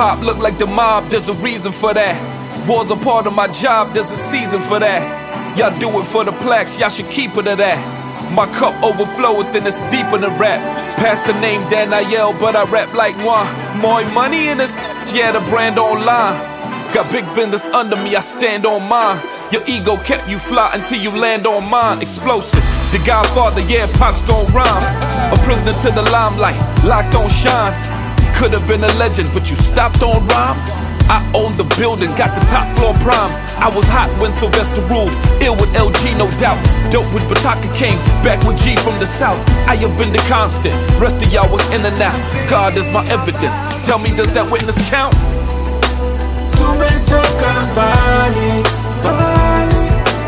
Hip-hop look like the mob, there's a reason for that. War's a part of my job, there's a season for that. Y'all do it for the plaques, y'all should keep it to that. My cup overfloweth and it's deeper than rap. Pass the name Daniel, but I rap like moi. More money in this, yeah, the brand online. Got big business under me, I stand on mine. Your ego kept you fly until you land on mine. Explosive, the Godfather, yeah, Pop's gon' rhyme. A prisoner to the limelight, locked on shine. Could've been a legend, but you stopped on rhyme. I own the building, got the top floor prime. I was hot when Sylvester ruled, ill with LG, no doubt. Dope with Bataka came, back with G from the south. I have been the constant, rest of y'all was in and out. God is my evidence, tell me does that witness count? Tumetoka mbali, mbali.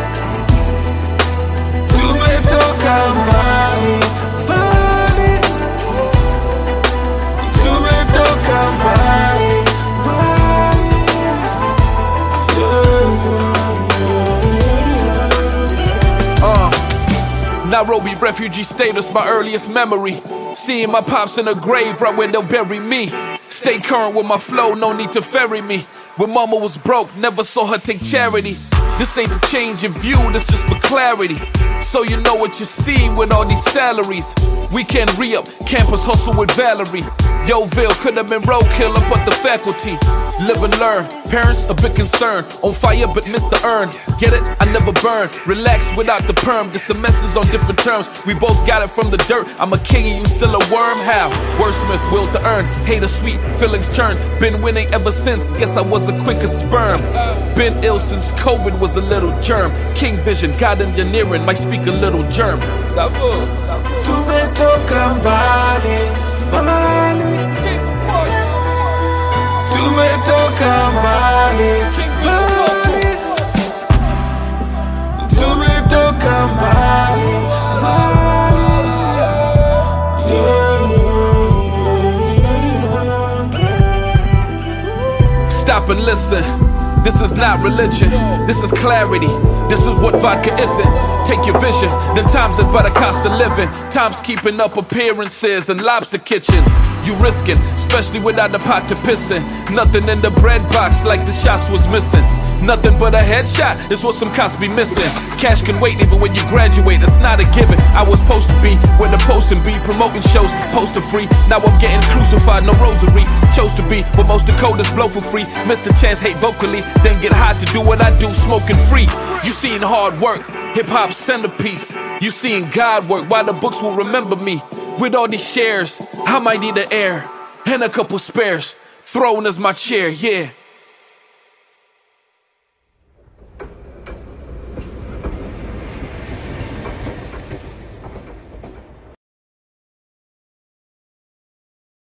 Tumetoka mbali, mbali. Tumetoka mbali. Nairobi refugee status, my earliest memory. Seeing my pops in a grave right where they'll bury me. Stay current with my flow, no need to ferry me. When mama was broke, never saw her take charity. This ain't to change your view, this just for clarity. So you know what you see with all these salaries. Weekend re-up, campus hustle with Valerie. Yoville could've been roadkill up at the faculty. Live and learn, parents a bit concerned. On fire but miss the urn. Get it? I never burn. Relax without the perm. The semesters on different terms. We both got it from the dirt. I'm a king and you still a worm. How? Wordsmith, will to earn. Hate a sweet, feelings turn. Been winning ever since. Guess I was a quicker sperm. Been ill since COVID was a little germ. King vision, God engineering might speak a little germ. Tumetoka mbali, mbali. Tumetoka mbali, mbali. Tumetoka mbali, mbali. Stop and listen. This is not religion, this is clarity. This is what vodka isn't. Take your vision, then times it by the cost of living. Times keeping up appearances and lobster kitchens. You risking, especially without the pot to piss in. Nothing in the bread box like the shots was missing. Nothing but a headshot is what some cops be missing. Cash can wait even when you graduate, it's not a given. I was supposed to be where the posting be, promoting shows, poster free. Now I'm getting crucified, no rosary. Chose to be where most Dakotas blow for free. Missed a chance, hate vocally, then get high to do what I do, smoking free. You seen hard work, hip-hop centerpiece. You seen God work, why the books will remember me. With all these shares, I might need an heir and a couple spares. Throne is my chair, yeah.